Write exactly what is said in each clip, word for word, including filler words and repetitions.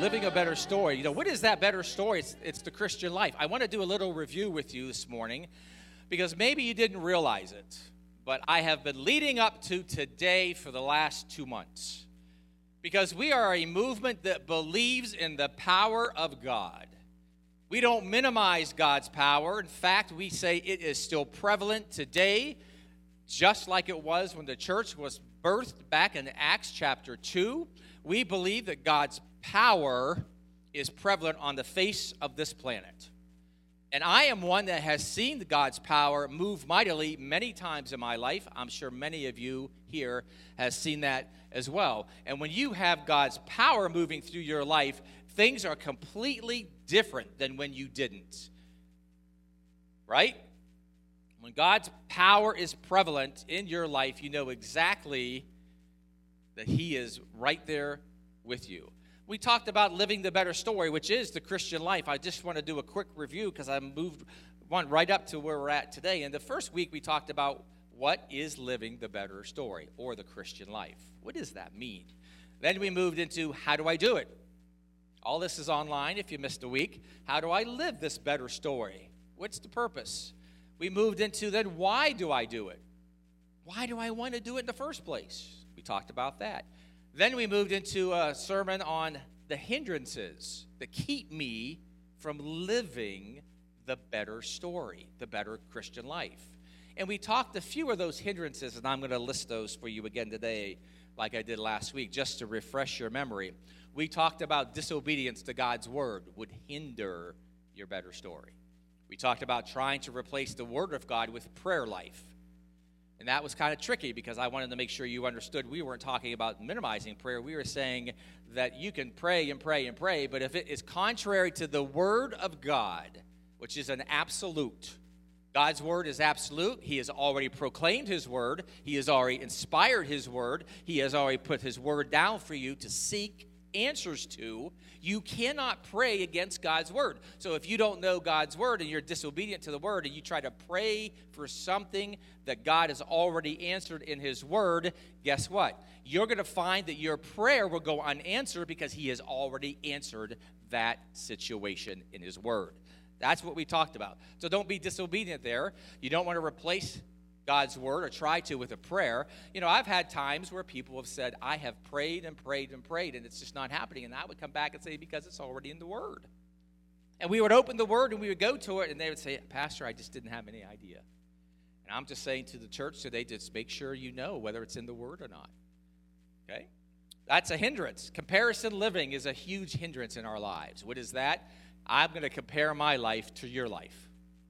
living a better story. You know, what is that better story? It's, it's the Christian life. I want to do a little review with you this morning because maybe you didn't realize it, but I have been leading up to today for the last two months because we are a movement that believes in the power of God. We don't minimize God's power. In fact, we say it is still prevalent today, just like it was when the church was birthed back in Acts chapter two. We believe that God's power is prevalent on the face of this planet. And I am one that has seen God's power move mightily many times in my life. I'm sure many of you here have seen that as well. And when you have God's power moving through your life, things are completely different than when you didn't. Right? When God's power is prevalent in your life, you know exactly that He is right there with you. We talked about living the better story, which is the Christian life. I just want to do a quick review because I moved one right up to where we're at today. In the first week, we talked about what is living the better story or the Christian life. What does that mean? Then we moved into how do I do it? All this is online if you missed a week. How do I live this better story? What's the purpose? We moved into then why do I do it? Why do I want to do it in the first place? We talked about that. Then we moved into a sermon on the hindrances that keep me from living the better story, the better Christian life. And we talked a few of those hindrances, and I'm going to list those for you again today like I did last week, just to refresh your memory. We talked about disobedience to God's word would hinder your better story. We talked about trying to replace the word of God with prayer life. And that was kind of tricky because I wanted to make sure you understood we weren't talking about minimizing prayer. We were saying that you can pray and pray and pray, but if it is contrary to the word of God, which is an absolute, God's word is absolute. He has already proclaimed his word. He has already inspired his word. He has already put his word down for you to seek answers to. You cannot pray against God's word. So if you don't know God's word and you're disobedient to the word and you try to pray for something that God has already answered in his word, guess what? You're going to find that your prayer will go unanswered because he has already answered that situation in his word. That's what we talked about. So don't be disobedient there. You don't want to replace God's word or try to with a prayer. You know, I've had times where people have said, I have prayed and prayed and prayed, and it's just not happening. And I would come back and say, because it's already in the word. And we would open the word and we would go to it, and they would say, Pastor, I just didn't have any idea. And I'm just saying to the church today, just make sure you know whether it's in the word or not. Okay? That's a hindrance. Comparison living is a huge hindrance in our lives. What is that? I'm going to compare my life to your life.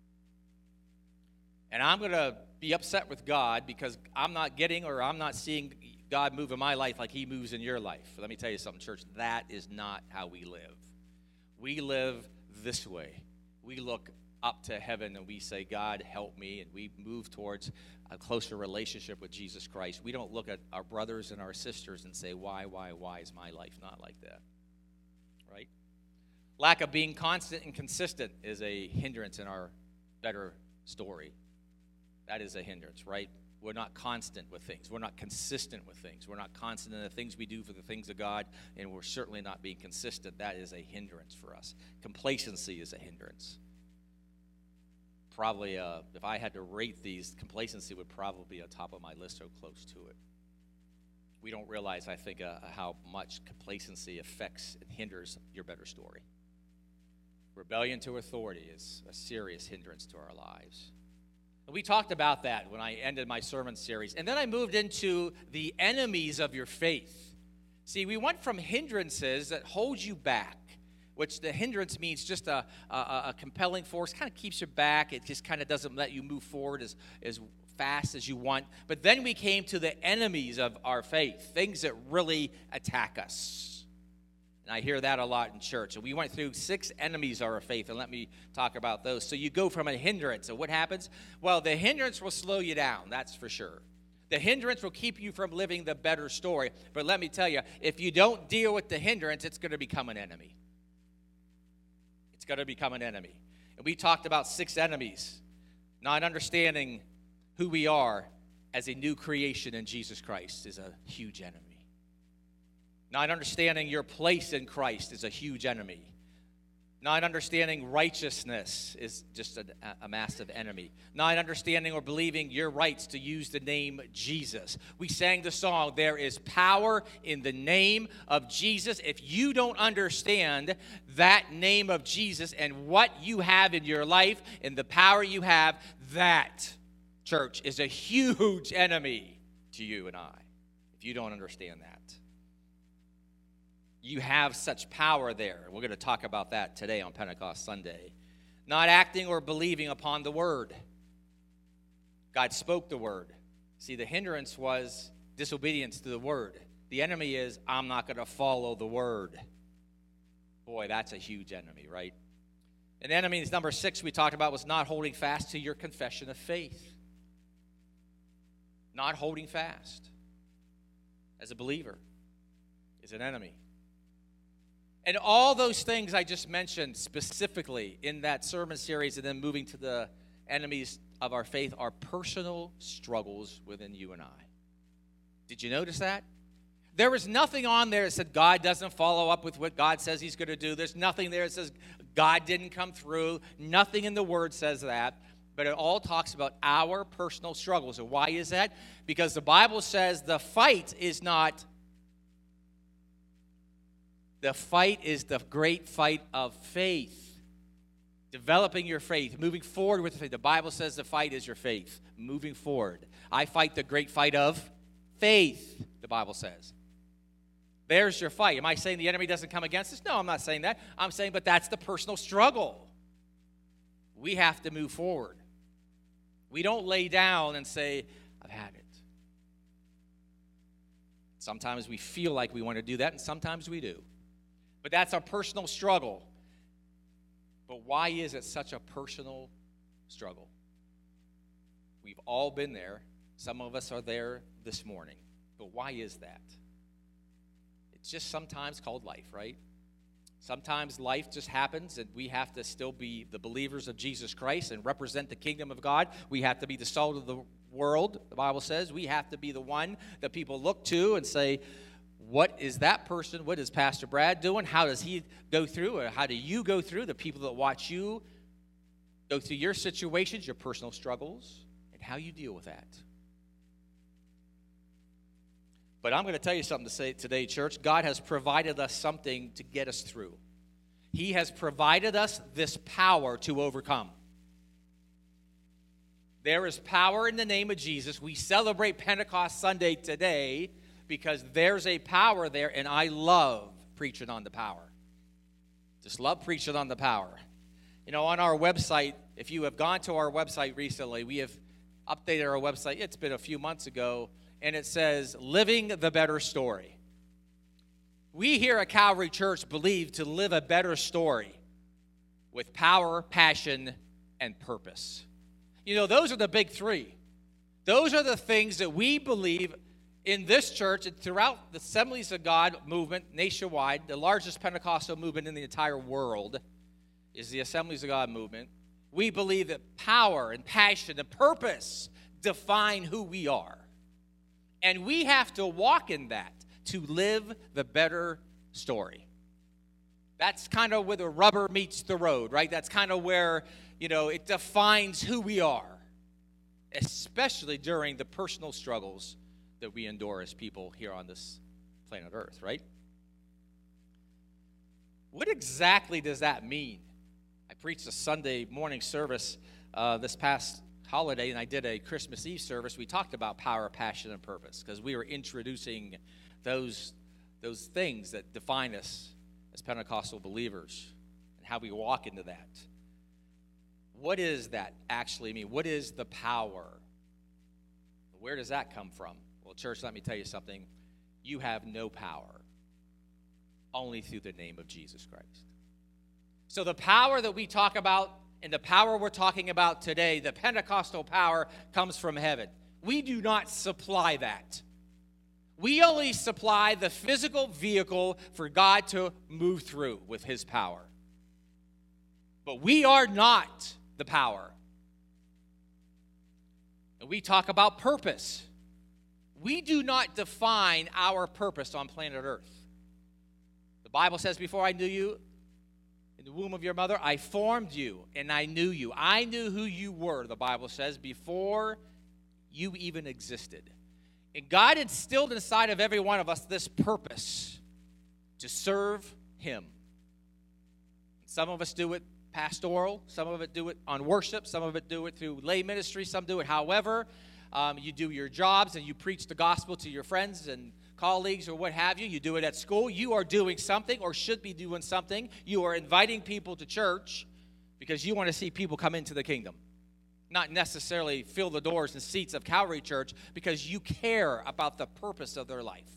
And I'm going to be upset with God because I'm not getting or I'm not seeing God move in my life like he moves in your life. Let me tell you something, church. That is not how we live. We live this way. We look up to heaven and we say, God, help me. And we move towards a closer relationship with Jesus Christ. We don't look at our brothers and our sisters and say, why, why, why is my life not like that? Right? Lack of being constant and consistent is a hindrance in our better story. That is a hindrance, right? We're not constant with things. We're not consistent with things. We're not constant in the things we do for the things of God, and we're certainly not being consistent. That is a hindrance for us. Complacency is a hindrance. Probably, uh, if I had to rate these, complacency would probably be on top of my list or close to it. We don't realize, I think, uh, how much complacency affects and hinders your better story. Rebellion to authority is a serious hindrance to our lives. We talked about that when I ended my sermon series. And then I moved into the enemies of your faith. See, we went from hindrances that hold you back, which the hindrance means just a, a, a compelling force, kind of keeps you back. It just kind of doesn't let you move forward as, as fast as you want. But then we came to the enemies of our faith, things that really attack us. And I hear that a lot in church. And we went through six enemies of our faith, and let me talk about those. So you go from a hindrance. So what happens? Well, the hindrance will slow you down, that's for sure. The hindrance will keep you from living the better story. But let me tell you, if you don't deal with the hindrance, it's going to become an enemy. It's going to become an enemy. And we talked about six enemies. Not understanding who we are as a new creation in Jesus Christ is a huge enemy. Not understanding your place in Christ is a huge enemy. Not understanding righteousness is just a, a massive enemy. Not understanding or believing your rights to use the name Jesus. We sang the song, there is power in the name of Jesus. If you don't understand that name of Jesus and what you have in your life and the power you have, that, church, is a huge enemy to you and I, if you don't understand that. You have such power there. We're going to talk about that today on Pentecost Sunday. Not acting or believing upon the word. God spoke the word. See, the hindrance was disobedience to the word. The enemy is, I'm not going to follow the word. Boy, that's a huge enemy, right? And enemy is number six we talked about was not holding fast to your confession of faith. Not holding fast as a believer is an enemy. And all those things I just mentioned specifically in that sermon series and then moving to the enemies of our faith are personal struggles within you and I. Did you notice that? There was nothing on there that said God doesn't follow up with what God says he's going to do. There's nothing there that says God didn't come through. Nothing in the word says that. But it all talks about our personal struggles. And why is that? Because the Bible says the fight is not The fight is the great fight of faith. Developing your faith, moving forward with the faith. The Bible says the fight is your faith, moving forward. I fight the great fight of faith, the Bible says. There's your fight. Am I saying the enemy doesn't come against us? No, I'm not saying that. I'm saying, but that's the personal struggle. We have to move forward. We don't lay down and say, I've had it. Sometimes we feel like we want to do that, and sometimes we do. But that's our personal struggle. But why is it such a personal struggle? We've all been there. Some of us are there this morning. But why is that? It's just sometimes called life, right? Sometimes life just happens, and we have to still be the believers of Jesus Christ and represent the kingdom of God. We have to be the salt of the world, the Bible says. We have to be the one that people look to and say, what is that person? What is Pastor Brad doing? How does he go through? Or how do you go through? The people that watch you go through your situations, your personal struggles, and how you deal with that. But I'm going to tell you something to say today, church. God has provided us something to get us through. He has provided us this power to overcome. There is power in the name of Jesus. We celebrate Pentecost Sunday today because there's a power there, and I love preaching on the power. Just love preaching on the power. You know, on our website, if you have gone to our website recently, we have updated our website. It's been a few months ago, and it says, Living the Better Story. We here at Calvary Church believe to live a better story with power, passion, and purpose. You know, those are the big three. Those are the things that we believe in this church and throughout the Assemblies of God movement nationwide. The largest Pentecostal movement in the entire world is the Assemblies of God movement. We believe that power and passion and purpose define who we are. And we have to walk in that to live the better story. That's kind of where the rubber meets the road, right? That's kind of where, you know, it defines who we are, especially during the personal struggles that we endure as people here on this planet Earth, right? What exactly does that mean? I preached a Sunday morning service uh, this past holiday, and I did a Christmas Eve service. We talked about power, passion, and purpose because we were introducing those, those things that define us as Pentecostal believers and how we walk into that. What does that actually mean? What is the power? Where does that come from? Well, church, let me tell you something. You have no power, only through the name of Jesus Christ. So the power that we talk about and the power we're talking about today, the Pentecostal power, comes from heaven. We do not supply that. We only supply the physical vehicle for God to move through with his power. But we are not the power. And we talk about purpose. We do not define our purpose on planet Earth. The Bible says, before I knew you in the womb of your mother, I formed you and I knew you. I knew who you were, the Bible says, before you even existed. And God instilled inside of every one of us this purpose to serve him. Some of us do it pastoral, some of it do it on worship, some of it do it through lay ministry, some do it however. Um, you do your jobs and you preach the gospel to your friends and colleagues or what have you. You do it at school. You are doing something or should be doing something. You are inviting people to church because you want to see people come into the kingdom. Not necessarily fill the doors and seats of Calvary Church because you care about the purpose of their life.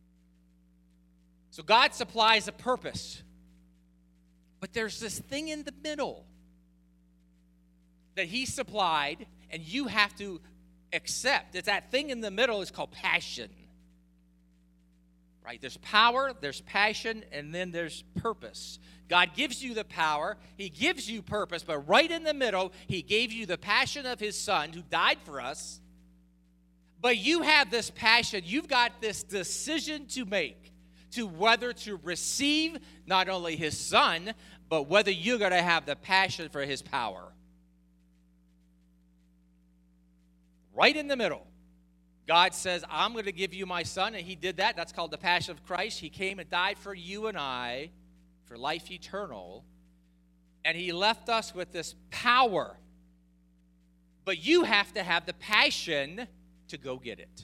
So God supplies a purpose. But there's this thing in the middle that he supplied and you have to accept. It's that thing in the middle is called passion. Right? There's power, there's passion, and then there's purpose. God gives you the power, he gives you purpose, but right in the middle, he gave you the passion of his son who died for us. But you have this passion, you've got this decision to make to whether to receive not only his son, but whether you're going to have the passion for his power. Right in the middle. God says, I'm going to give you my son, and he did that. That's called the passion of Christ. He came and died for you and I, for life eternal, and he left us with this power. But you have to have the passion to go get it.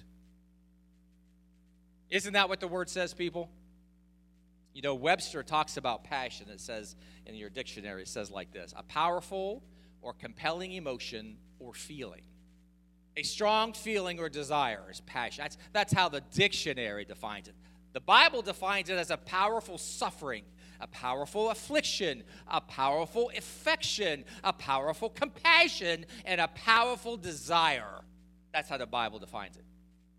Isn't that what the word says, people? You know, Webster talks about passion. It says in your dictionary, it says like this: a powerful or compelling emotion or feeling. A strong feeling or desire is passion. That's, that's how the dictionary defines it. The Bible defines it as a powerful suffering, a powerful affliction, a powerful affection, a powerful compassion, and a powerful desire. That's how the Bible defines it.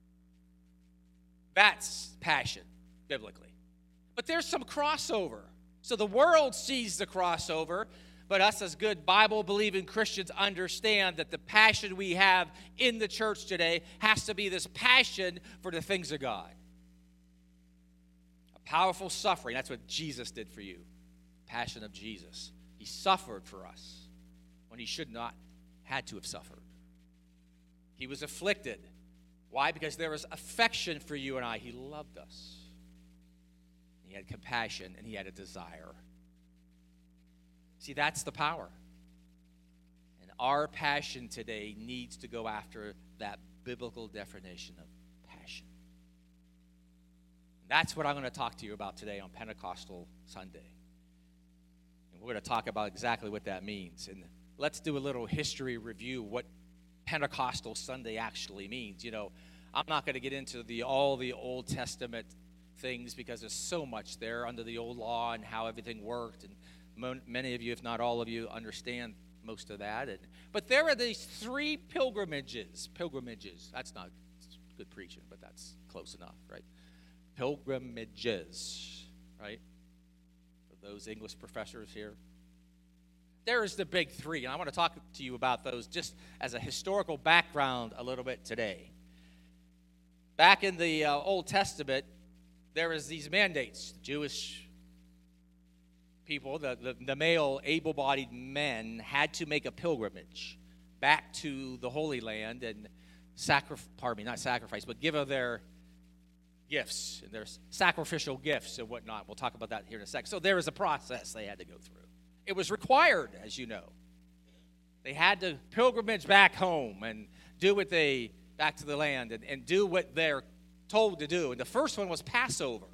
That's passion, biblically. But there's some crossover. So the world sees the crossover, but us as good Bible-believing Christians understand that the passion we have in the church today has to be this passion for the things of God. A powerful suffering. That's what Jesus did for you. Passion of Jesus. He suffered for us when he should not had to have suffered. He was afflicted. Why? Because there was affection for you and I. He loved us. He had compassion and he had a desire. See, that's the power. And our passion today needs to go after that biblical definition of passion. And that's what I'm going to talk to you about today on Pentecostal Sunday. And we're going to talk about exactly what that means. And let's do a little history review of what Pentecostal Sunday actually means. You know, I'm not going to get into the all the Old Testament things because there's so much there under the old law and how everything worked, and many of you, if not all of you, understand most of that. And, but there are these three pilgrimages. Pilgrimages. That's not good preaching, but that's close enough, right? Pilgrimages, right? For those English professors here. There is the big three, and I want to talk to you about those just as a historical background a little bit today. Back in the uh, Old Testament, there is these mandates. Jewish people, the, the, the male able-bodied men, had to make a pilgrimage back to the Holy Land and sacrifice, pardon me, not sacrifice, but give of their gifts, and their sacrificial gifts and whatnot. We'll talk about that here in a second. So there was a process they had to go through. It was required, as you know. They had to pilgrimage back home and do what they, back to the land, and, and do what they're told to do. And the first one was Passover.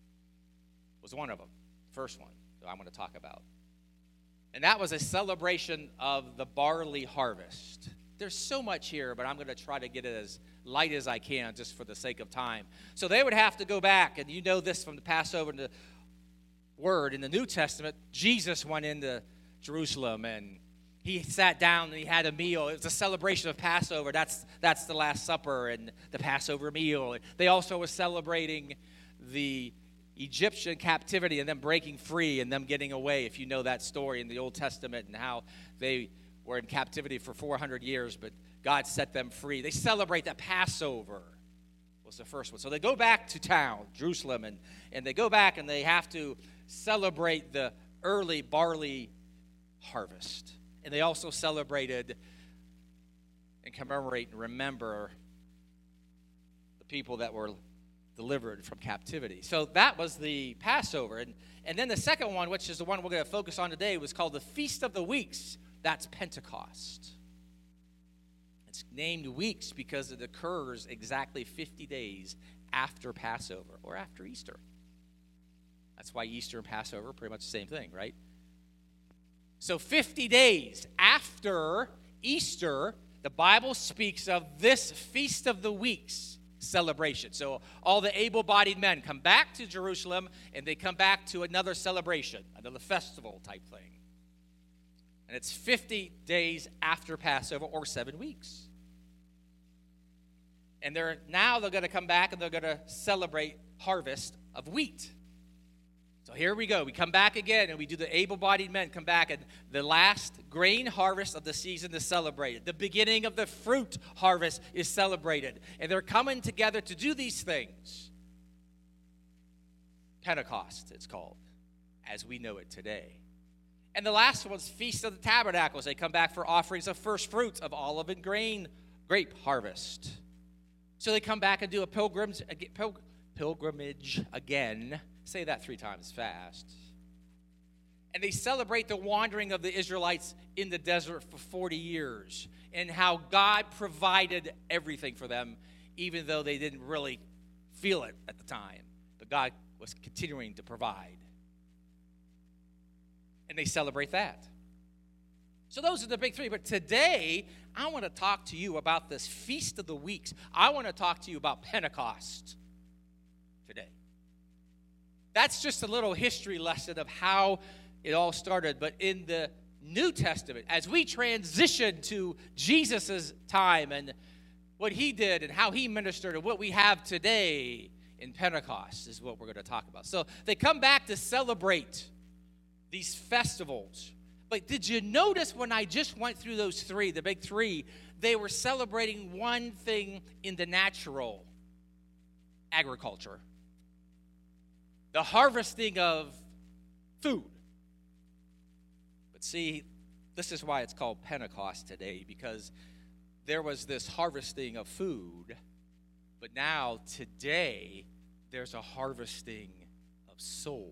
Was one of them. First one that I'm going to talk about. And that was a celebration of the barley harvest. There's so much here, but I'm going to try to get it as light as I can just for the sake of time. So they would have to go back, and you know this from the Passover and the Word. In the New Testament, Jesus went into Jerusalem, and he sat down and he had a meal. It was a celebration of Passover. That's that's the Last Supper and the Passover meal. They also were celebrating the Egyptian captivity and them breaking free and them getting away, if you know that story in the Old Testament, and how they were in captivity for four hundred years, but God set them free. They celebrate that Passover was the first one. So they go back to town, Jerusalem, and, and they go back and they have to celebrate the early barley harvest. And they also celebrated and commemorate and remember the people that were delivered from captivity. So that was the Passover. And, and then the second one, which is the one we're going to focus on today, was called the Feast of the Weeks. That's Pentecost. It's named Weeks because it occurs exactly fifty days after Passover or after Easter. That's why Easter and Passover are pretty much the same thing, right? So fifty days after Easter, the Bible speaks of this Feast of the Weeks celebration. So all the able-bodied men come back to Jerusalem, and they come back to another celebration, another festival type thing. And it's fifty days after Passover, or seven weeks. And they're now they're going to come back and they're going to celebrate harvest of wheat. So here we go. We come back again and we do the able-bodied men come back, and the last grain harvest of the season is celebrated. The beginning of the fruit harvest is celebrated. And they're coming together to do these things. Pentecost, it's called, as we know it today. And the last one's Feast of the Tabernacles. They come back for offerings of first fruits of olive and grain grape harvest. So they come back and do a pilgrims, pilgrimage again. Say that three times fast. And they celebrate the wandering of the Israelites in the desert for forty years and how God provided everything for them, even though they didn't really feel it at the time. But God was continuing to provide. And they celebrate that. So those are the big three. But today, I want to talk to you about this Feast of the Weeks. I want to talk to you about Pentecost today. That's just a little history lesson of how it all started. But in the New Testament, as we transition to Jesus' time and what he did and how he ministered and what we have today in Pentecost is what we're going to talk about. So they come back to celebrate these festivals. But did you notice when I just went through those three, the big three, they were celebrating one thing in the natural: agriculture. The harvesting of food. But see, this is why it's called Pentecost today, because there was this harvesting of food, but now today there's a harvesting of souls.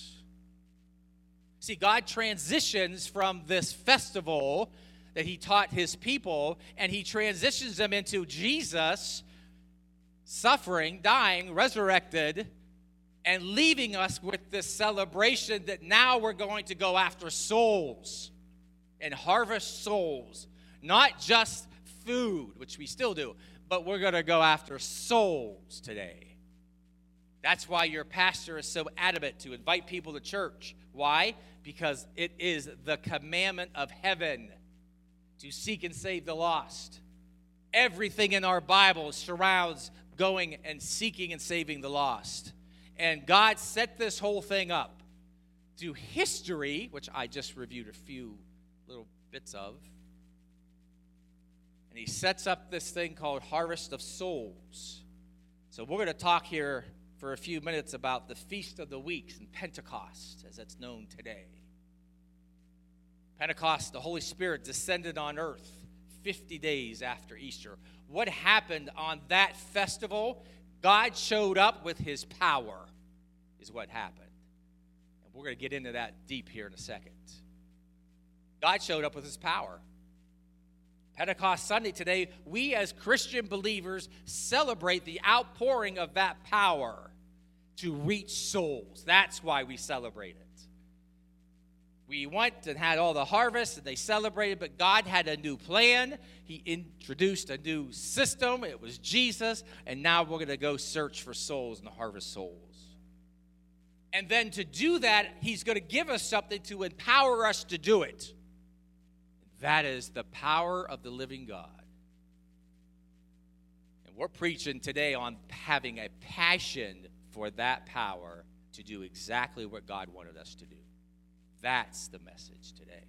See, God transitions from this festival that he taught his people, and he transitions them into Jesus suffering, dying, resurrected, and leaving us with this celebration that now we're going to go after souls and harvest souls. Not just food, which we still do, but we're going to go after souls today. That's why your pastor is so adamant to invite people to church. Why? Because it is the commandment of heaven to seek and save the lost. Everything in our Bible surrounds going and seeking and saving the lost. And God set this whole thing up through history, which I just reviewed a few little bits of. And he sets up this thing called Harvest of Souls. So we're going to talk here for a few minutes about the Feast of the Weeks and Pentecost, as it's known today. Pentecost, the Holy Spirit descended on earth fifty days after Easter. What happened on that festival? God showed up with his power, is what happened. And we're going to get into that deep here in a second. God showed up with his power. Pentecost Sunday today, we as Christian believers celebrate the outpouring of that power to reach souls. That's why we celebrate it. We went and had all the harvest, and they celebrated, but God had a new plan. He introduced a new system. It was Jesus, and now we're going to go search for souls and harvest souls. And then to do that, he's going to give us something to empower us to do it. That is the power of the living God. And we're preaching today on having a passion for that power to do exactly what God wanted us to do. That's the message today.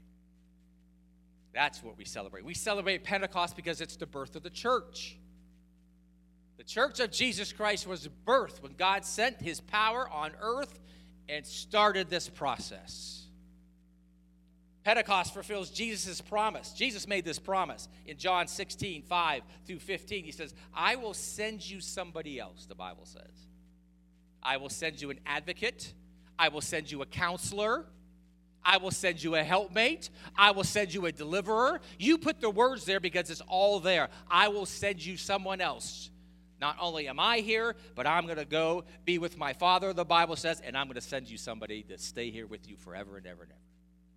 That's what we celebrate. We celebrate Pentecost because it's the birth of the church. The church of Jesus Christ was birthed when God sent his power on earth and started this process. Pentecost fulfills Jesus' promise. Jesus made this promise in John sixteen, five through fifteen. He says, I will send you somebody else, the Bible says. I will send you an advocate. I will send you a counselor. I will send you a helpmate. I will send you a deliverer. You put the words there because it's all there. I will send you someone else. Not only am I here, but I'm going to go be with my Father, the Bible says, and I'm going to send you somebody to stay here with you forever and ever and ever.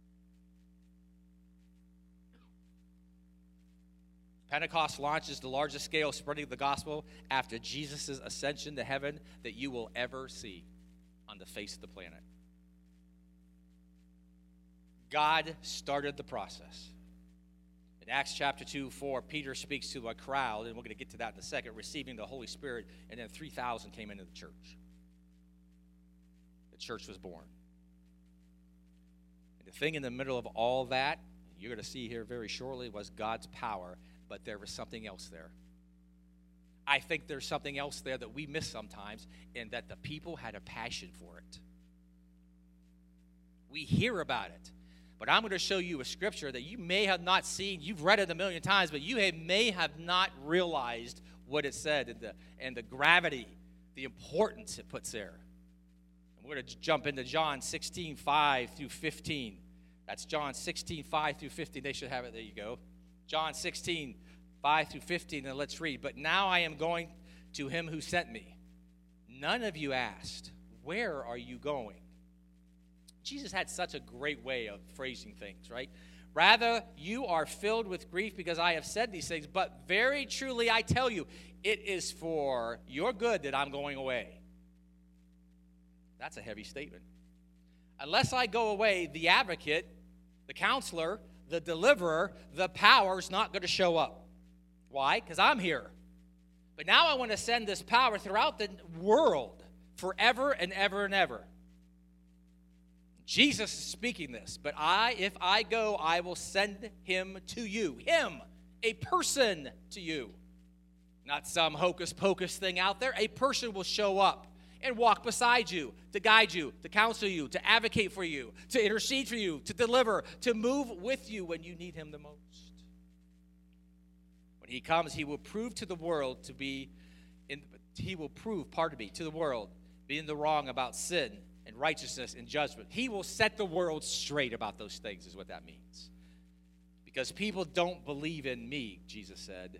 Pentecost launches the largest scale spreading of the gospel after Jesus' ascension to heaven that you will ever see on the face of the planet. God started the process. In Acts chapter two, four, Peter speaks to a crowd, and we're going to get to that in a second, receiving the Holy Spirit, and then three thousand came into the church. The church was born. And the thing in the middle of all that, you're going to see here very shortly, was God's power, but there was something else there. I think there's something else there that we miss sometimes, and that the people had a passion for it. We hear about it. But I'm going to show you a scripture that you may have not seen. You've read it a million times, but you have, may have not realized what it said and the, and the gravity, the importance it puts there. And we're going to jump into John sixteen, five through fifteen. That's John sixteen, five through fifteen. They should have it. There you go. John sixteen, five through fifteen. And let's read. But now I am going to him who sent me. None of you asked, where are you going? Jesus had such a great way of phrasing things, right? Rather, you are filled with grief because I have said these things, but very truly I tell you, it is for your good that I'm going away. That's a heavy statement. Unless I go away, the advocate, the counselor, the deliverer, the power is not going to show up. Why? Because I'm here. But now I want to send this power throughout the world forever and ever and ever. Jesus is speaking this, but I, if I go, I will send him to you. Him, a person to you. Not some hocus pocus thing out there. A person will show up and walk beside you, to guide you, to counsel you, to advocate for you, to intercede for you, to deliver, to move with you when you need him the most. When he comes, he will prove to the world to be, in, he will prove, pardon me, to the world, be in the wrong about sin and righteousness and judgment. He will set the world straight about those things, is what that means. Because people don't believe in me, Jesus said.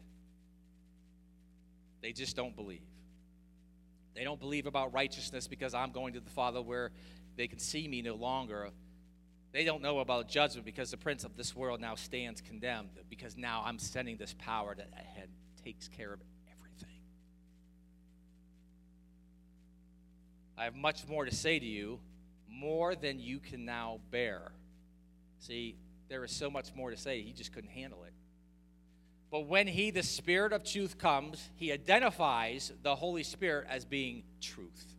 They just don't believe. They don't believe about righteousness because I'm going to the Father where they can see me no longer. They don't know about judgment because the prince of this world now stands condemned, because now I'm sending this power that ahead takes care of everything. I have much more to say to you, more than you can now bear. See, there is so much more to say. He just couldn't handle it. But when he, the Spirit of truth, comes, he identifies the Holy Spirit as being truth.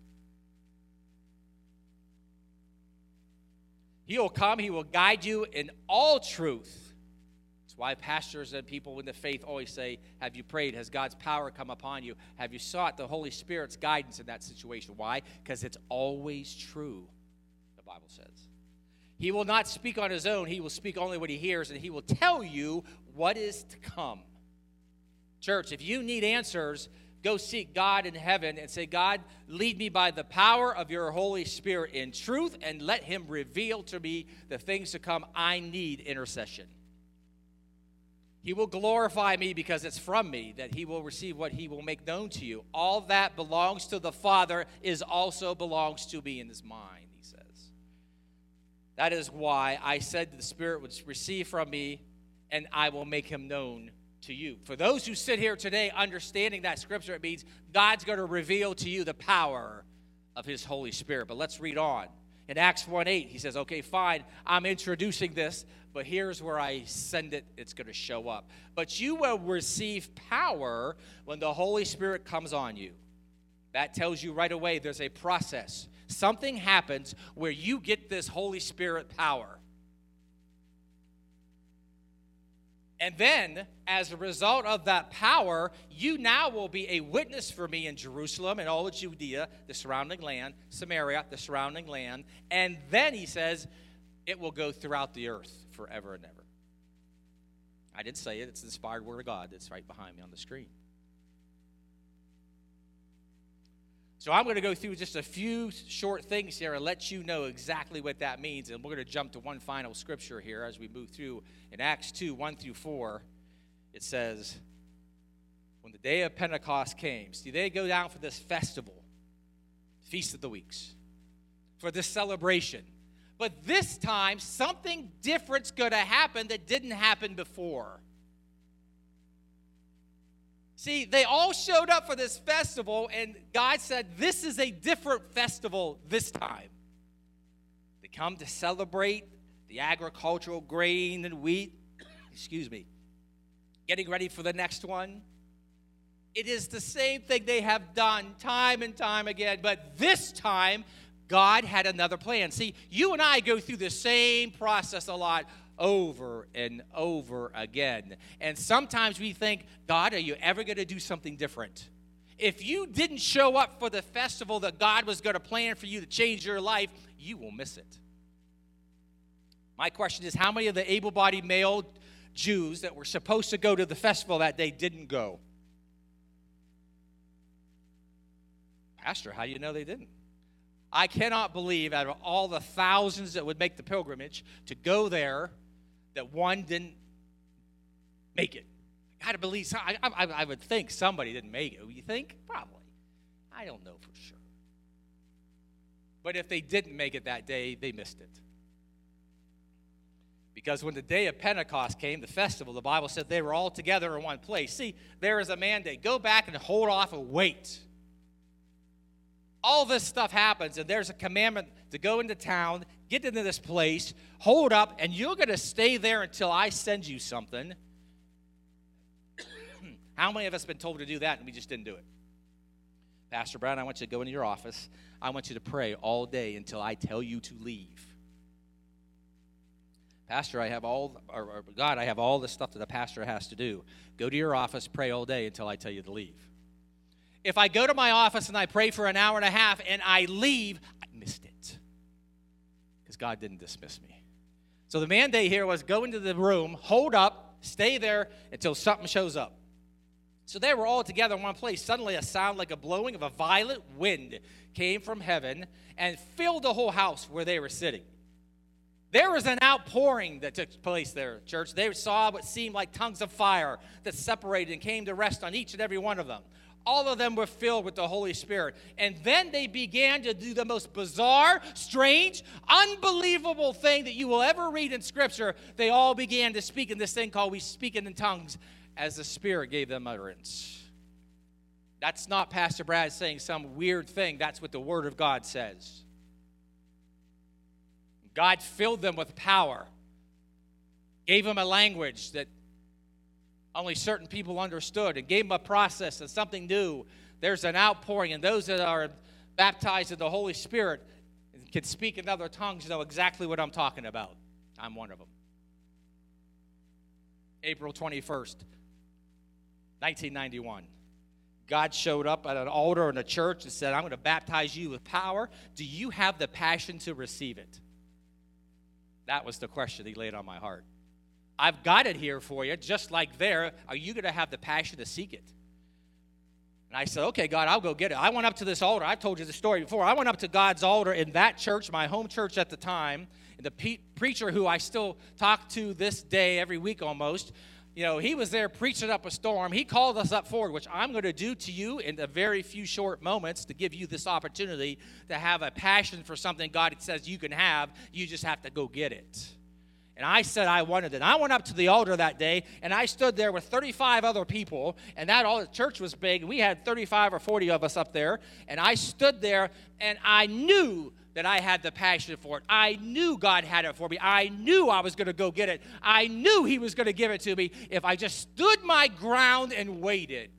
He will come, he will guide you in all truth. That's why pastors and people in the faith always say, have you prayed? Has God's power come upon you? Have you sought the Holy Spirit's guidance in that situation? Why? Because it's always true, the Bible says. He will not speak on his own. He will speak only what he hears, and he will tell you what is to come. Church, if you need answers, go seek God in heaven and say, God, lead me by the power of your Holy Spirit in truth, and let him reveal to me the things to come. I need intercession. He will glorify me because it's from me that he will receive what he will make known to you. All that belongs to the Father is also belongs to me in his mind, he says. That is why I said the Spirit would receive from me, and I will make him known to you. For those who sit here today understanding that scripture, it means God's going to reveal to you the power of his Holy Spirit. But let's read on. In Acts one eight, he says, okay, fine, I'm introducing this, but here's where I send it. It's going to show up. But you will receive power when the Holy Spirit comes on you. That tells you right away there's a process. Something happens where you get this Holy Spirit power. And then, as a result of that power, you now will be a witness for me in Jerusalem and all of Judea, the surrounding land, Samaria, the surrounding land. And then he says, it will go throughout the earth forever and ever. I didn't say it. It's the inspired word of God that's right behind me on the screen. So I'm going to go through just a few short things here and let you know exactly what that means. And we're going to jump to one final scripture here as we move through. In Acts two, one through four, it says, when the day of Pentecost came, see, they go down for this festival, Feast of the Weeks, for this celebration. But this time, something different's going to happen that didn't happen before. See, they all showed up for this festival, and God said, this is a different festival this time. They come to celebrate the agricultural grain and wheat, excuse me, getting ready for the next one. It is the same thing they have done time and time again, but this time, God had another plan. See, you and I go through the same process a lot over and over again. And sometimes we think, God, are you ever going to do something different? If you didn't show up for the festival that God was going to plan for you to change your life, you will miss it. My question is, how many of the able-bodied male Jews that were supposed to go to the festival that day didn't go? Pastor, how do you know they didn't? I cannot believe out of all the thousands that would make the pilgrimage to go there, that one didn't make it. I got to believe, I, I, I would think somebody didn't make it. You think? Probably. I don't know for sure. But if they didn't make it that day, they missed it. Because when the day of Pentecost came, the festival, the Bible said they were all together in one place. See, there is a mandate. Go back and hold off and wait. All this stuff happens, and there's a commandment to go into town, get into this place, hold up, and you're going to stay there until I send you something. How many of us have been told to do that, and we just didn't do it? Pastor Brown, I want you to go into your office. I want you to pray all day until I tell you to leave. Pastor, I have all, or, or God, I have all the stuff that a pastor has to do. Go to your office, pray all day until I tell you to leave. If I go to my office and I pray for an hour and a half and I leave, I missed it. Because God didn't dismiss me. So the mandate here was go into the room, hold up, stay there until something shows up. So they were all together in one place. Suddenly a sound like a blowing of a violent wind came from heaven and filled the whole house where they were sitting. There was an outpouring that took place there, church. They saw what seemed like tongues of fire that separated and came to rest on each and every one of them. All of them were filled with the Holy Spirit. And then they began to do the most bizarre, strange, unbelievable thing that you will ever read in Scripture. They all began to speak in this thing called we speak in tongues as the Spirit gave them utterance. That's not Pastor Brad saying some weird thing. That's what the Word of God says. God filled them with power, gave them a language that only certain people understood, and gave them a process and something new. There's an outpouring, and those that are baptized in the Holy Spirit and can speak in other tongues know exactly what I'm talking about. I'm one of them. April twenty-first, nineteen ninety-one. God showed up at an altar in a church and said, I'm going to baptize you with power. Do you have the passion to receive it? That was the question he laid on my heart. I've got it here for you, just like there. Are you going to have the passion to seek it? And I said, okay, God, I'll go get it. I went up to this altar. I've told you the story before. I went up to God's altar in that church, my home church at the time, and the pe- preacher who I still talk to this day, every week almost, you know, he was there preaching up a storm. He called us up forward, which I'm going to do to you in a very few short moments to give you this opportunity to have a passion for something God says you can have. You just have to go get it. And I said I wanted it. I went up to the altar that day, and I stood there with thirty-five other people, and that all the church was big, and we had thirty-five or forty of us up there, and I stood there, and I knew that I had the passion for it. I knew God had it for me. I knew I was going to go get it. I knew he was going to give it to me if I just stood my ground and waited.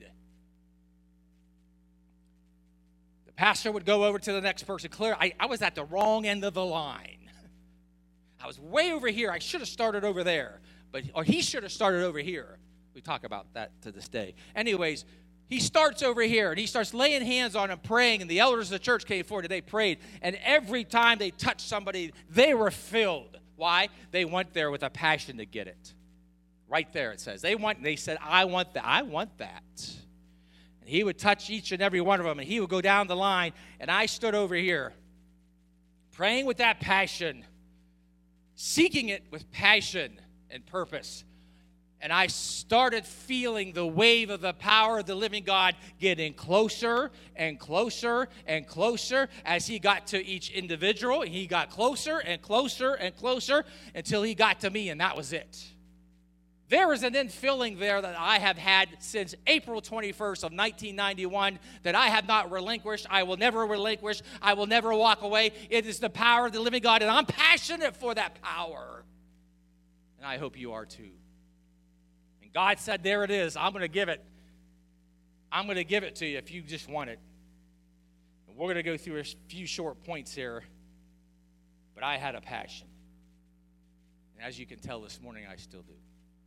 The pastor would go over to the next person. Clear, I, I was at the wrong end of the line. I was way over here. I should have started over there. But or he should have started over here. We talk about that to this day. Anyways, he starts over here, and he starts laying hands on him, praying, and the elders of the church came forward, and they prayed. And every time they touched somebody, they were filled. Why? They went there with a passion to get it. Right there it says. They want. They said, I want that. I want that. And he would touch each and every one of them, and he would go down the line, and I stood over here, praying with that passion, seeking it with passion and purpose. And I started feeling the wave of the power of the living God getting closer and closer and closer as he got to each individual. He got closer and closer and closer until he got to me, and that was it. There is an infilling there that I have had since April twenty-first of nineteen ninety-one that I have not relinquished. I will never relinquish. I will never walk away. It is the power of the living God, and I'm passionate for that power. And I hope you are too. And God said, there it is. I'm going to give it. I'm going to give it to you if you just want it. And we're going to go through a few short points here. But I had a passion. And as you can tell this morning, I still do.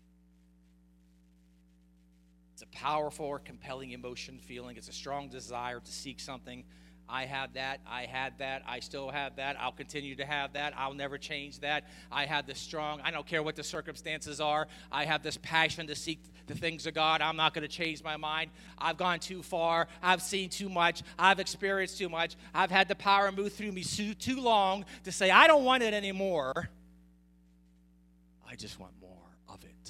It's a powerful or compelling emotion feeling. It's a strong desire to seek something. I have that. I had that. I still have that. I'll continue to have that. I'll never change that. I have this strong, I don't care what the circumstances are. I have this passion to seek the things of God. I'm not going to change my mind. I've gone too far. I've seen too much. I've experienced too much. I've had the power move through me too, too long to say, I don't want it anymore. I just want more of it.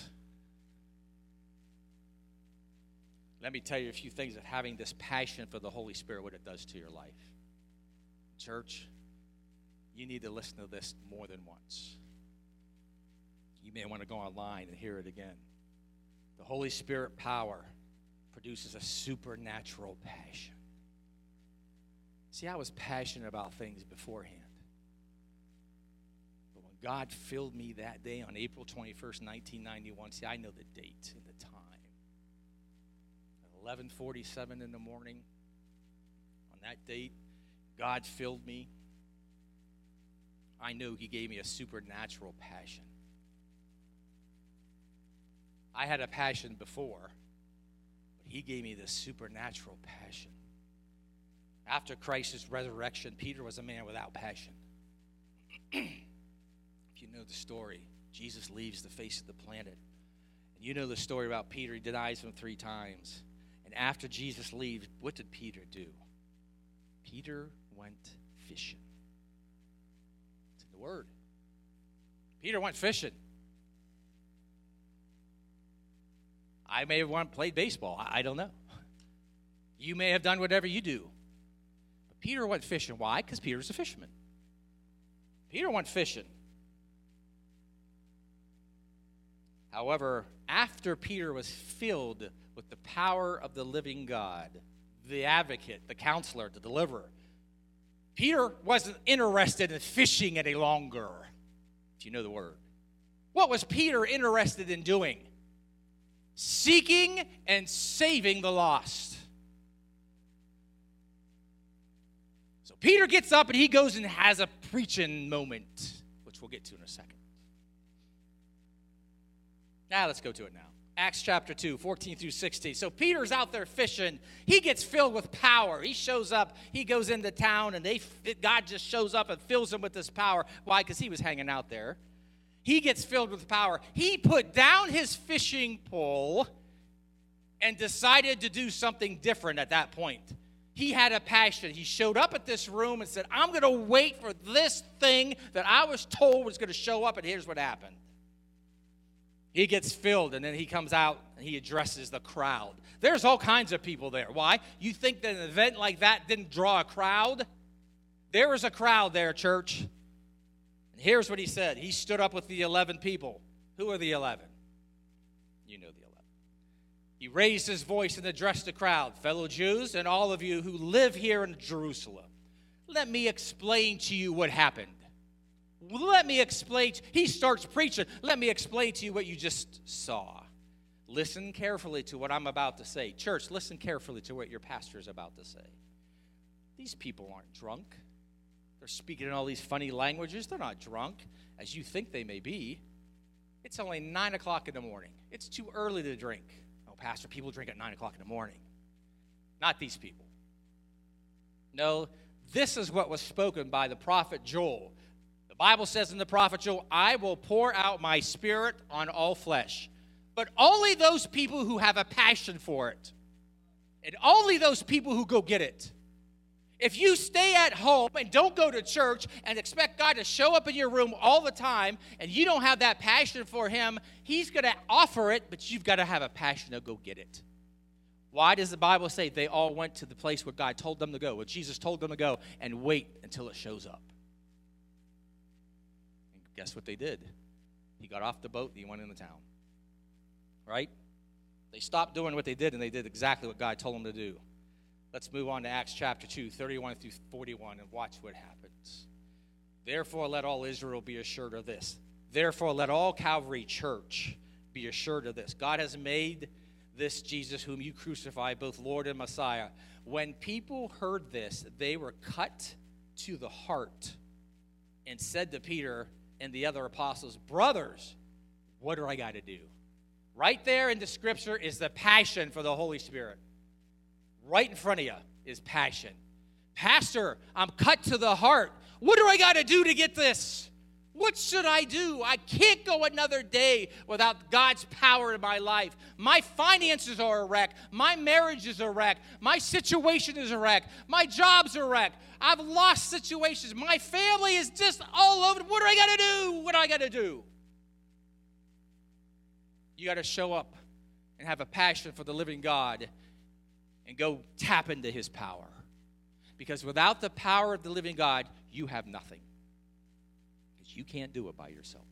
Let me tell you a few things that having this passion for the Holy Spirit, what it does to your life. Church, you need to listen to this more than once. You may want to go online and hear it again. The Holy Spirit power produces a supernatural passion. See, I was passionate about things beforehand. But when God filled me that day on April twenty-first, nineteen ninety-one, see, I know the date and the time. eleven forty-seven in the morning, on that date, God filled me. I knew he gave me a supernatural passion. I had a passion before, but he gave me this supernatural passion. After Christ's resurrection, Peter was a man without passion. If you know the story, Jesus leaves the face of the planet. And you know the story about Peter. He denies him three times. And after Jesus leaves, what did Peter do? Peter went fishing. It's in the Word. Peter went fishing. I may have went, played baseball. I, I don't know. You may have done whatever you do. But Peter went fishing. Why? Because Peter's a fisherman. Peter went fishing. However, after Peter was filled with the power of the living God, the advocate, the counselor, the deliverer, Peter wasn't interested in fishing any longer, if you know the word. What was Peter interested in doing? Seeking and saving the lost. So Peter gets up and he goes and has a preaching moment, which we'll get to in a second. Now let's go to it now. Acts chapter two, fourteen through sixteen. So Peter's out there fishing. He gets filled with power. He shows up. He goes into town, and they God just shows up and fills him with this power. Why? Because he was hanging out there. He gets filled with power. He put down his fishing pole and decided to do something different at that point. He had a passion. He showed up at this room and said, I'm going to wait for this thing that I was told was going to show up, and here's what happened. He gets filled, and then he comes out, and he addresses the crowd. There's all kinds of people there. Why? You think that an event like that didn't draw a crowd? There was a crowd there, church. And here's what he said. He stood up with the eleven people. Who are the eleven? You know the eleven. He raised his voice and addressed the crowd. Fellow Jews and all of you who live here in Jerusalem, let me explain to you what happened. Let me explain. He starts preaching. Let me explain to you what you just saw. Listen carefully to what I'm about to say. Church, listen carefully to what your pastor is about to say. These people aren't drunk. They're speaking in all these funny languages. They're not drunk, as you think they may be. It's only nine o'clock in the morning. It's too early to drink. Oh, Pastor, people drink at nine o'clock in the morning. Not these people. No, this is what was spoken by the prophet Joel. The Bible says in the prophet Joel, I will pour out my spirit on all flesh, but only those people who have a passion for it, and only those people who go get it. If you stay at home and don't go to church and expect God to show up in your room all the time and you don't have that passion for him, he's going to offer it, but you've got to have a passion to go get it. Why does the Bible say they all went to the place where God told them to go, where Jesus told them to go, and wait until it shows up? And guess what they did? He got off the boat and he went into town. Right? They stopped doing what they did and they did exactly what God told them to do. Let's move on to Acts chapter two, thirty-one through forty-one, and watch what happens. Therefore, let all Israel be assured of this. Therefore, let all Calvary Church be assured of this. God has made this Jesus whom you crucified, both Lord and Messiah. When people heard this, they were cut to the heart and said to Peter and the other apostles, brothers, what do I got to do? Right there in the scripture is the passion for the Holy Spirit. Right in front of you is passion. Pastor, I'm cut to the heart. What do I got to do to get this? What should I do? I can't go another day without God's power in my life. My finances are a wreck. My marriage is a wreck. My situation is a wreck. My job's a wreck. I've lost situations. My family is just all over. What do I got to do? What do I got to do? You got to show up and have a passion for the living God and go tap into his power. Because without the power of the living God, you have nothing. Because you can't do it by yourself.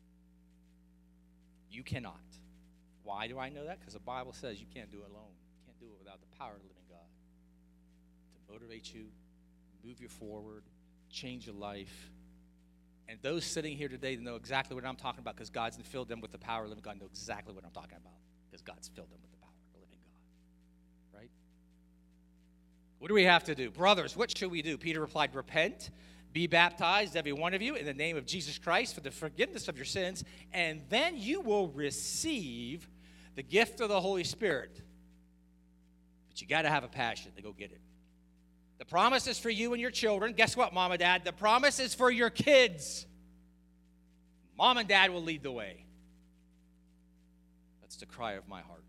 You cannot. Why do I know that? Because the Bible says you can't do it alone. You can't do it without the power of the living God to motivate you, move you forward, change your life. And those sitting here today know exactly what I'm talking about because God's filled them with the power of the living God, know exactly what I'm talking about because God's filled them with the power of the living God. Right? What do we have to do? Brothers, what should we do? Peter replied, repent, be baptized, every one of you, in the name of Jesus Christ for the forgiveness of your sins, and then you will receive the gift of the Holy Spirit. But you got to have a passion to go get it. The promise is for you and your children. Guess what, Mom and Dad? The promise is for your kids. Mom and Dad will lead the way. That's the cry of my heart.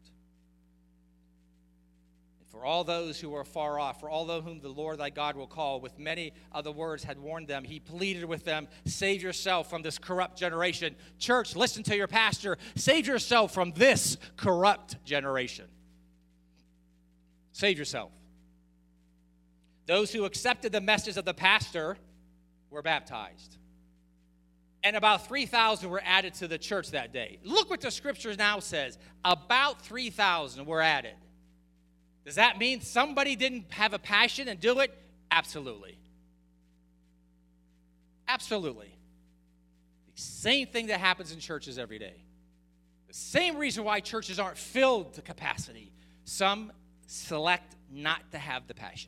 And for all those who are far off, for all those whom the Lord thy God will call, with many other words had warned them, he pleaded with them, save yourself from this corrupt generation. Church, listen to your pastor. Save yourself from this corrupt generation. Save yourself. Those who accepted the message of the pastor were baptized. And about three thousand were added to the church that day. Look what the scripture now says. About three thousand were added. Does that mean somebody didn't have a passion and do it? Absolutely. Absolutely. The same thing that happens in churches every day. The same reason why churches aren't filled to capacity. Some select not to have the passion.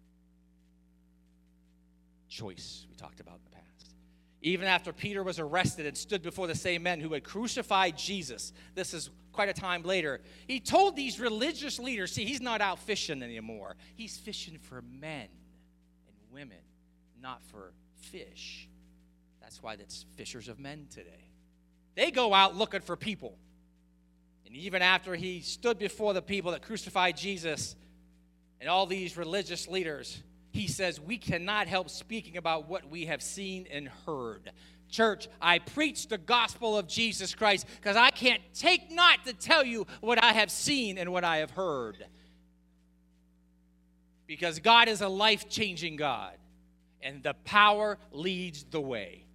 Choice we talked about in the past. Even after Peter was arrested and stood before the same men who had crucified Jesus, this is quite a time later, he told these religious leaders, see, he's not out fishing anymore. He's fishing for men and women, not for fish. That's why it's fishers of men today. They go out looking for people. And even after he stood before the people that crucified Jesus and all these religious leaders, he says, we cannot help speaking about what we have seen and heard. Church, I preach the gospel of Jesus Christ because I can't take not to tell you what I have seen and what I have heard. Because God is a life-changing God, and the power leads the way.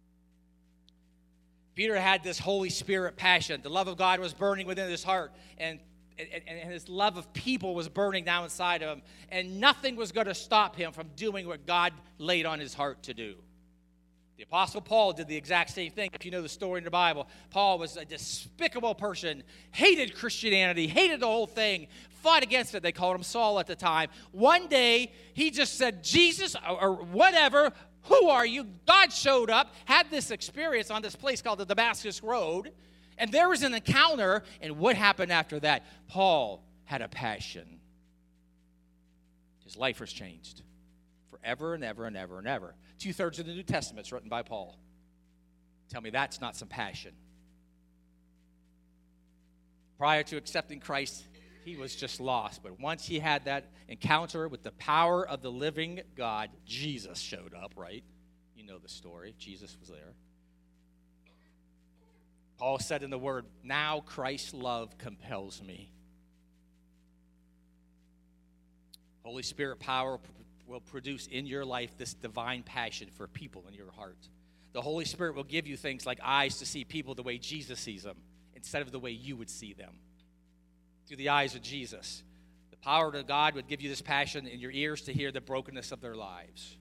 Peter had this Holy Spirit passion. The love of God was burning within his heart, and And, and his love of people was burning down inside of him. And nothing was going to stop him from doing what God laid on his heart to do. The Apostle Paul did the exact same thing. If you know the story in the Bible, Paul was a despicable person, hated Christianity, hated the whole thing, fought against it. They called him Saul at the time. One day, he just said, Jesus, or, or whatever, who are you? God showed up, had this experience on this place called the Damascus Road. And there was an encounter, and what happened after that? Paul had a passion. His life was changed forever and ever and ever and ever. Two-thirds of the New Testament is written by Paul. Tell me that's not some passion. Prior to accepting Christ, he was just lost. But once he had that encounter with the power of the living God, Jesus showed up, right? You know the story. Jesus was there. Paul said in the word, now Christ's love compels me. Holy Spirit power will produce in your life this divine passion for people in your heart. The Holy Spirit will give you things like eyes to see people the way Jesus sees them instead of the way you would see them. Through the eyes of Jesus. The power of God would give you this passion in your ears to hear the brokenness of their lives.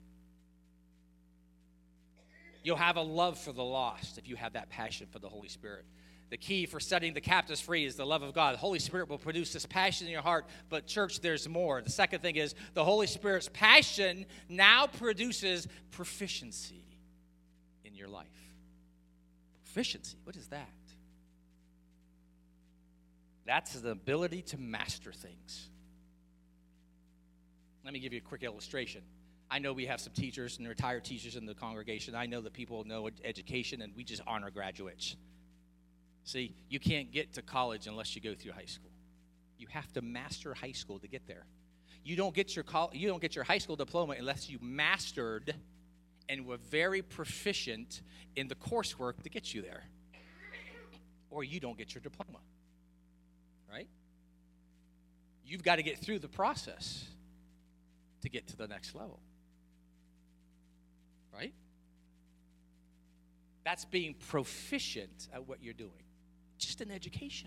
You'll have a love for the lost if you have that passion for the Holy Spirit. The key for setting the captives free is the love of God. The Holy Spirit will produce this passion in your heart, but church, there's more. The second thing is the Holy Spirit's passion now produces proficiency in your life. Proficiency, what is that? That's the ability to master things. Let me give you a quick illustration. I know we have some teachers and retired teachers in the congregation. I know that people know education, and we just honor graduates. See, you can't get to college unless you go through high school. You have to master high school to get there. You don't get your col- you don't get your high school diploma unless you mastered and were very proficient in the coursework to get you there. Or you don't get your diploma. Right? You've got to get through the process to get to the next level. Right? That's being proficient at what you're doing. Just in education.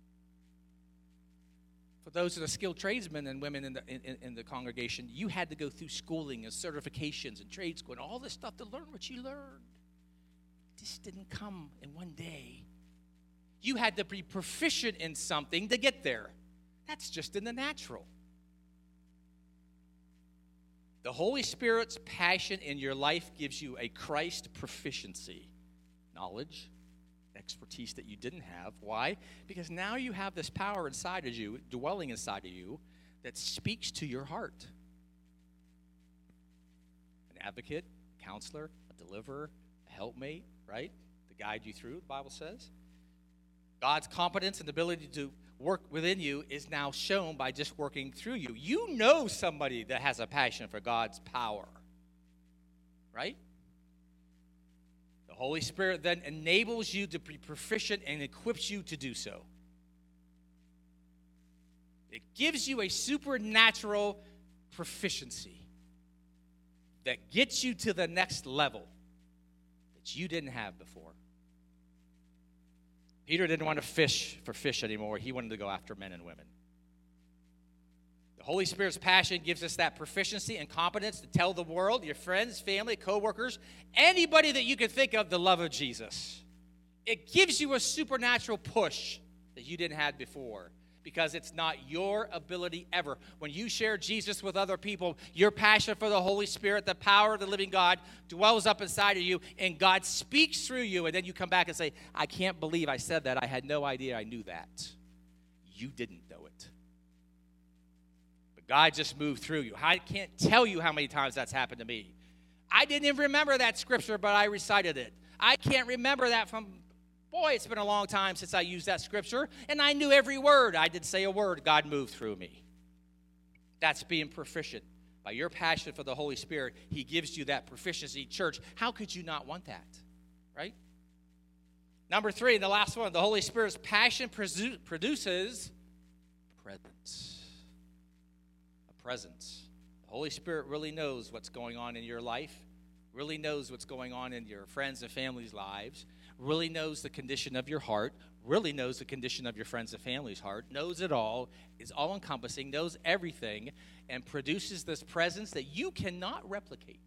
For those that are skilled tradesmen and women in the, in, in the congregation, you had to go through schooling and certifications and trade school and all this stuff to learn what you learned. This didn't come in one day. You had to be proficient in something to get there. That's just in the natural. The Holy Spirit's passion in your life gives you a Christ proficiency. Knowledge, expertise that you didn't have. Why? Because now you have this power inside of you, dwelling inside of you, that speaks to your heart. An advocate, a counselor, a deliverer, a helpmate, right? To guide you through, the Bible says. God's competence and ability to work within you is now shown by just working through you. You know somebody that has a passion for God's power, right? The Holy Spirit then enables you to be proficient and equips you to do so. It gives you a supernatural proficiency that gets you to the next level that you didn't have before. Peter didn't want to fish for fish anymore. He wanted to go after men and women. The Holy Spirit's passion gives us that proficiency and competence to tell the world, your friends, family, co-workers, anybody that you can think of, the love of Jesus. It gives you a supernatural push that you didn't have before because it's not your ability ever. When you share Jesus with other people, your passion for the Holy Spirit, the power of the living God, dwells up inside of you, and God speaks through you, and then you come back and say, I can't believe I said that. I had no idea I knew that. You didn't know it. But God just moved through you. I can't tell you how many times that's happened to me. I didn't even remember that scripture, but I recited it. I can't remember that from... Boy, it's been a long time since I used that scripture, and I knew every word. I did say a word. God moved through me. That's being proficient. By your passion for the Holy Spirit, he gives you that proficiency. Church, how could you not want that? Right? Number three, and the last one, the Holy Spirit's passion produces presence. A presence. The Holy Spirit really knows what's going on in your life, really knows what's going on in your friends' and families' lives, really knows the condition of your heart, really knows the condition of your friends' and family's heart, knows it all, is all-encompassing, knows everything, and produces this presence that you cannot replicate.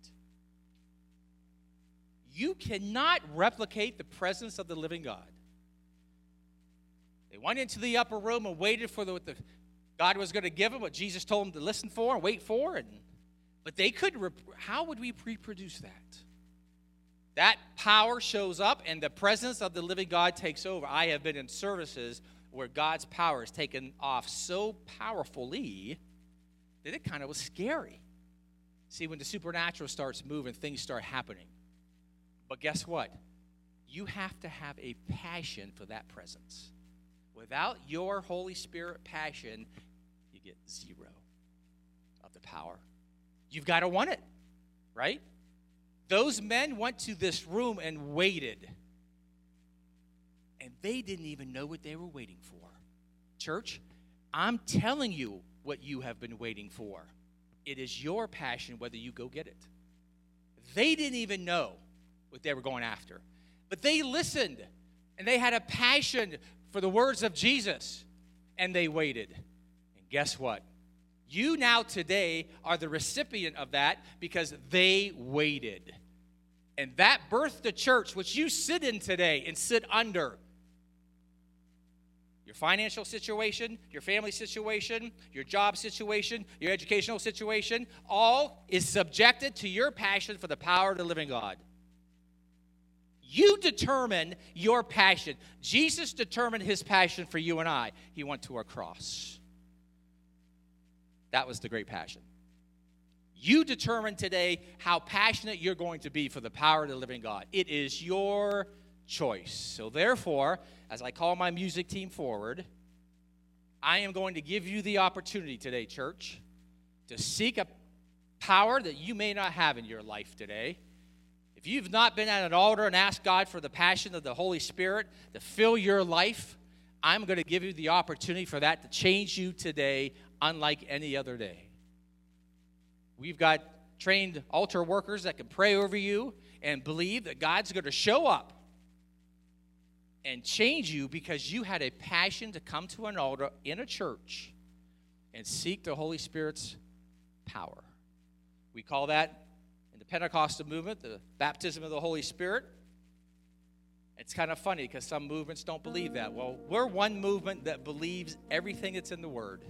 You cannot replicate the presence of the living God. They went into the upper room and waited for the, what the, God was going to give them, what Jesus told them to listen for and wait for, and but they couldn't. Rep- how would we reproduce that? that power shows up and the presence of the living God takes over. I have been in services where God's power is taken off so powerfully that it kind of was scary. See, when the supernatural starts moving, things start happening. But guess what? You have to have a passion for that presence. Without your Holy Spirit passion, you get zero of the power. You've got to want it, right? Those men went to this room and waited. And they didn't even know what they were waiting for. Church, I'm telling you what you have been waiting for. It is your passion whether you go get it. They didn't even know what they were going after. But they listened, and they had a passion for the words of Jesus, and they waited. And guess what? You now today are the recipient of that because they waited. And that birthed the church, which you sit in today and sit under. Your financial situation, your family situation, your job situation, your educational situation, all is subjected to your passion for the power of the living God. You determine your passion. Jesus determined his passion for you and I. He went to a cross. That was the great passion. You determine today how passionate you're going to be for the power of the living God. It is your choice. So therefore, as I call my music team forward, I am going to give you the opportunity today, church, to seek a power that you may not have in your life today. If you've not been at an altar and asked God for the passion of the Holy Spirit to fill your life, I'm going to give you the opportunity for that to change you today unlike any other day. We've got trained altar workers that can pray over you and believe that God's going to show up and change you because you had a passion to come to an altar in a church and seek the Holy Spirit's power. We call that in the Pentecostal movement the baptism of the Holy Spirit. It's kind of funny because some movements don't believe that. Well, we're one movement that believes everything that's in the Word.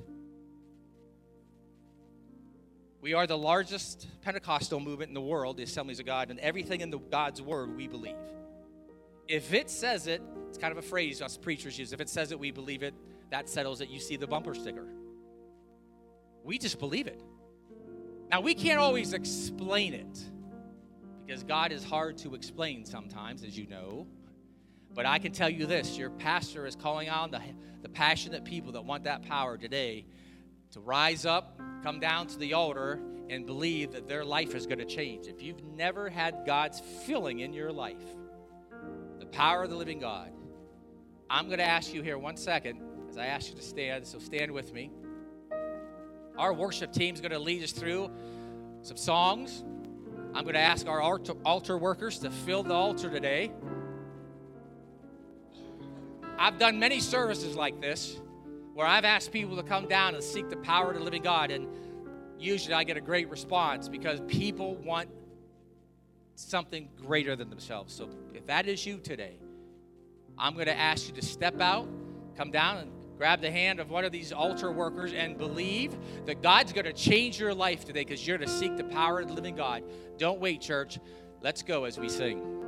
We are the largest Pentecostal movement in the world, the Assemblies of God, and everything in the God's Word we believe. If it says it, it's kind of a phrase us preachers use. If it says it, we believe it. That settles it. You see the bumper sticker. We just believe it. Now, we can't always explain it because God is hard to explain sometimes, as you know. But I can tell you this. Your pastor is calling on the, the passionate people that want that power today to rise up, come down to the altar, and believe that their life is going to change. If you've never had God's filling in your life, the power of the living God, I'm going to ask you here one second as I ask you to stand, so stand with me. Our worship team is going to lead us through some songs. I'm going to ask our altar, altar workers to fill the altar today. I've done many services like this where I've asked people to come down and seek the power of the living God, and usually I get a great response because people want something greater than themselves. So if that is you today, I'm going to ask you to step out, come down and grab the hand of one of these altar workers and believe that God's going to change your life today because you're going to seek the power of the living God. Don't wait, church. Let's go as we sing.